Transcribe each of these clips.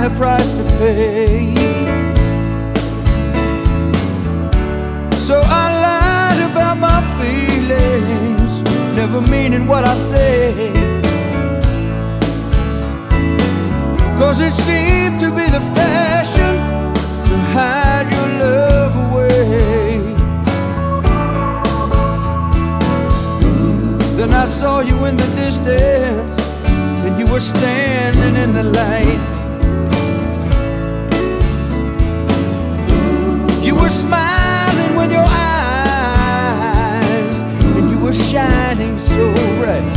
high price to pay. So I lied about my feelings, never meaning what I said, 'cause it seemed to be the fashion to hide your love away. Then I saw you in the distance, and you were standing in the light. You were smiling with your eyes, and you were shining so bright.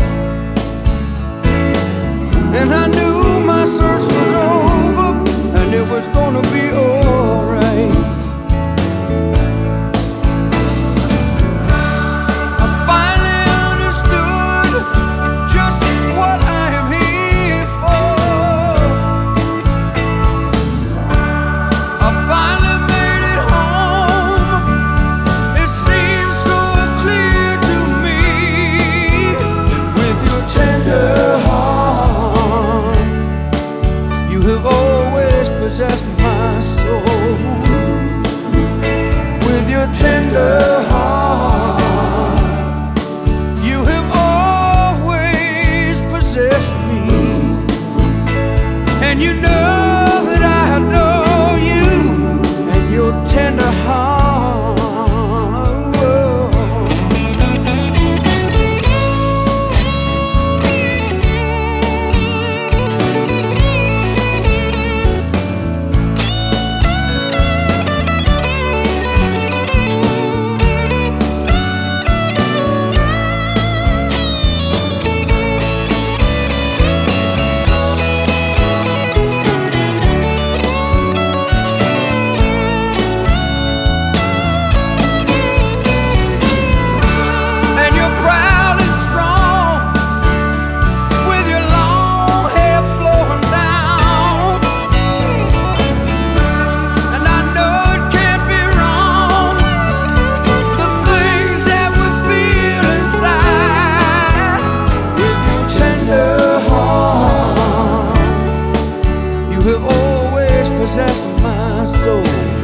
And I knew my search was over, and it was gonna be alright. I finally understood just what I am here for. I finally made it home. It seems so clear to me. With your tender heart, you have always possessed my soul. With your tender heart, you have always possessed me. And you know that I adore you and your tender heart. You have always possessed my soul.